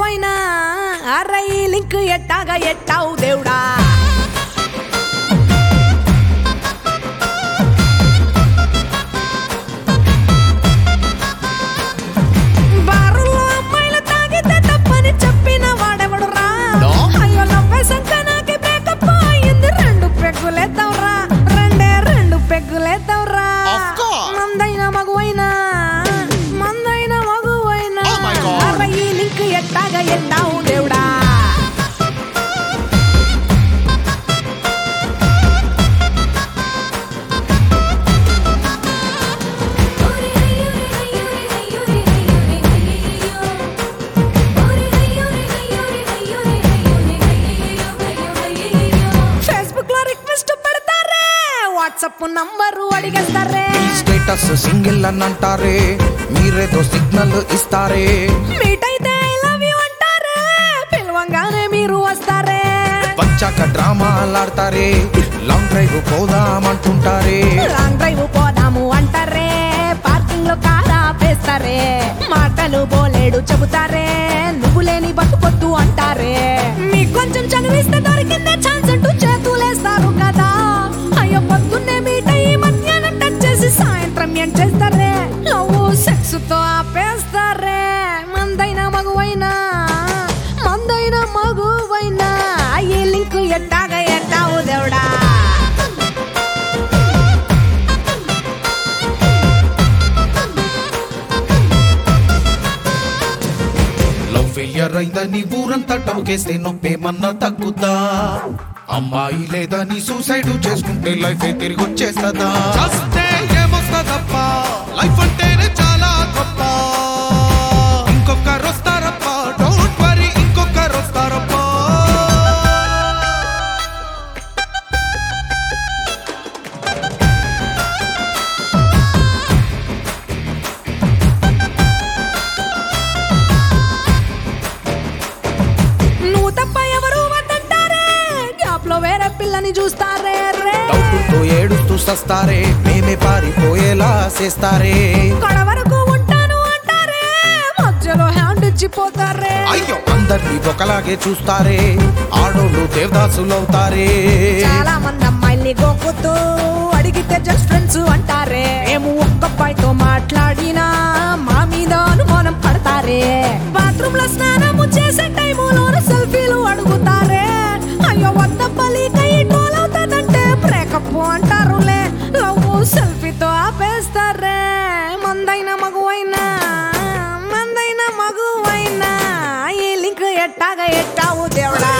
మగువైనా Arai link ఎట్టాగా ఎట్టావు దేవుడా బారులో అమ్మాయిలు తాగితే తప్పని చెప్పిన వాడెవడురా అయ్యో నవ్వే సంకనాకి బ్రేకప్ అయింది రెండు పెగ్గులేద్దాంరా రెండు పెగ్గులేద్దాంరా మందైన మగువైనా అరై లింక్ ఎట్టాగా ఎట్టావు దేవుడా వాట్సాప్ నంబరు అడిగేస్తారే స్టేటస్ సింగిల్ అని అంటారే మీరేదో సిగ్నల్ ఇస్తారే మీట్ అయితే ఐ లవ్ యు అంటారే పిలవంగానే మీరు వస్తారే వచ్చాక డ్రామాలాడతారే లాంగ్ డ్రైవ్ పోదామంటుంటారే లాంగ్ డ్రైవ్ పోదాము అంటారే పార్కింగ్ లో కార్ ఆపేస్తారే మాటలు బోలేడు చెబుతారే నువ్వు లేని బతుకొద్దు అంటారే మీకు కొంచెం చదివిస్తే దొరికిందే ఛాన్స్ అంటూ చేతులేస్తారు కదా అయ్యో పొద్దున్నే మీట్ అయ్యి మధ్యాహ్నం టచ్ చేసి సాయంత్రం ఏం చేస్తారే లవ్ సెక్స్ తో ఆపేస్తారే మందైన మగువైనా ఈ లింక్ ఎట్టాగా ఎట్టావు దేవుడా లవ్ ఫెయిలియర్ అయిందని ఊరంతా టౌకేస్తే నొప్పేమన్నా తగ్గుతా అమ్మాయి లేదని సూసైడ్ చేసుకుంటే లైఫ్ తిరిగి వచ్చేస్తుందా చస్తే ఏమొస్తుందప్ప లైఫ్ అంటేనే చాలా గొప్ప ఇంకొకరు వస్తారప్ప డోంట్ వరీ ఇంకొకరు వస్తారప్ప నువ్వు తప్ప ఎవరు వద్దంటారే గ్యాప్ లో వేరే పిల్లని చూస్తారే డౌట్తో ఏడుస్తూ సస్తారే మేమే పారిపోయేలా చేస్తారే కొడ వరకు ఉంటాను అంటారే మధ్యలో హ్యాండ్ ఇచ్చిపోతారే అయ్యో అందరినీ ఒకలాగే చూస్తారే ఆడోళ్ళు దేవదాసులవుతారే చాలా మంది అమ్మాయిల్ని గోకుతూ అడిగితే జస్ట్ ఫ్రెండ్స్ అంటారే మేము ఒక్క అబ్బాయితో మాట్లాడినా మా మీద అనుమానం పడతారే బాత్రూమ్ లో స్నానము చేసే టైములోన సెల్ఫీలు అడుగుతారే అయ్యో వద్దబ్బలీకై ట్రోల్ అవుతాదంటే బ్రేకప్ అంటారులే లవ్ సెల్ఫీతో ఆపేస్తారే మందైన మగువైనా ఈ లింక్ ఎట్టాగా ఎట్టావు దేవుడా